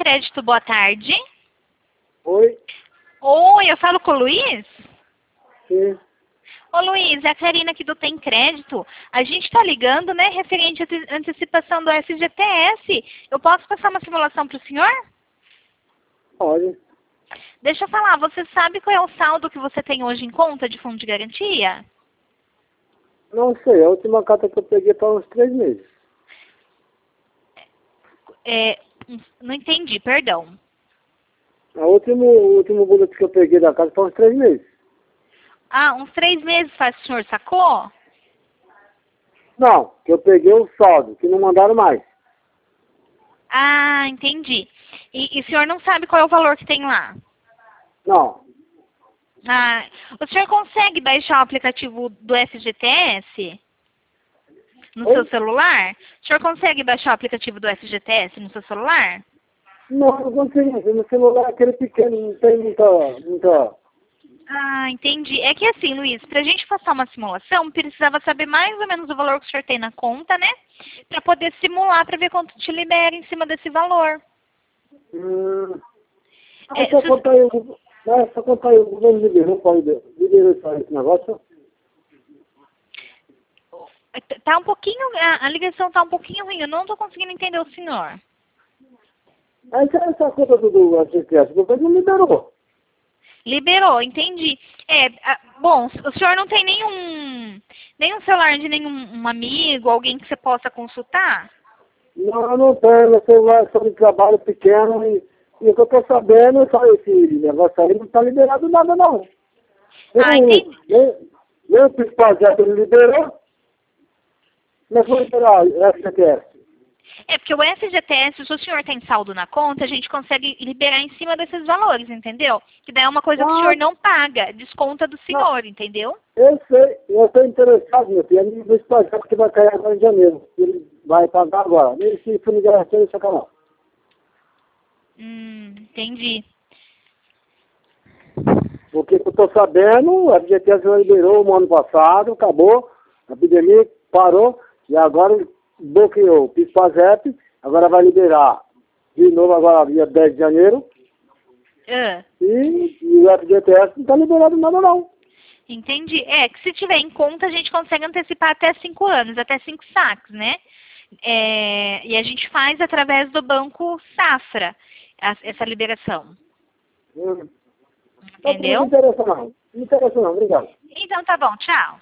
Crédito, boa tarde. Oi? Oi, eu falo com o Luiz? Sim. Ô Luiz, é a Karina aqui do Tem Crédito. A gente tá ligando, né, referente à antecipação do FGTS. Eu posso passar uma simulação para o senhor? Pode. Deixa eu falar, você sabe qual é o saldo que você tem hoje em conta de fundo de garantia? Não sei, a última carta que eu peguei para uns 3 meses. Não entendi, perdão. O último boletim que eu peguei da casa foi uns 3 meses. Ah, uns 3 meses faz que o senhor sacou? Não, que eu peguei o saldo, que não mandaram mais. Ah, entendi. E o senhor não sabe qual é o valor que tem lá? Não. Ah, o senhor consegue baixar o aplicativo do FGTS no seu Oi? celular? O senhor consegue baixar o aplicativo do FGTS no seu celular? Não, não consegui. Meu celular é aquele pequeno, não tem muita... Ah, entendi. É que assim, Luiz, pra gente passar uma simulação, precisava saber mais ou menos o valor que o senhor tem na conta, né? Pra poder simular, pra ver quanto te libera em cima desse valor. É só contar aí, o governo liberou esse negócio. Tá um pouquinho, a ligação tá um pouquinho ruim, eu não tô conseguindo entender o senhor. Essa conta do FGTS, o governo não liberou. Liberou, entendi. Bom, o senhor não tem nenhum celular de nenhum amigo, alguém que você possa consultar? Não, eu não tenho, meu celular é só de trabalho pequeno e o que eu tô sabendo é só esse negócio aí, não tá liberado nada não. Ah, entendi. Nem o Pispazete ele liberou, mas foi liberar o FGTS. É porque o FGTS, se o senhor tem saldo na conta, a gente consegue liberar em cima desses valores, entendeu? Que daí é uma coisa que o Ah, senhor não paga, desconta do não, senhor, entendeu? eu sei, eu estou interessado, meu filho, é no Pispazete que vai cair agora em janeiro, ele vai pagar agora, nem se fundo de garantia de sacanagem. Entendi. Porque eu estou sabendo, o FGTS já liberou no ano passado, acabou, a epidemia parou, e agora ele bloqueou o Pispazep, agora vai liberar de novo agora dia 10 de janeiro, Ah, e o FGTS não está liberado nada não. entendi. É, que se tiver em conta, a gente consegue antecipar até 5 anos, até 5 saques, né? E a gente faz através do Banco Safra essa liberação. Então, não me Entendeu? interessa não. Não me interessa não, obrigado. Então tá bom, tchau.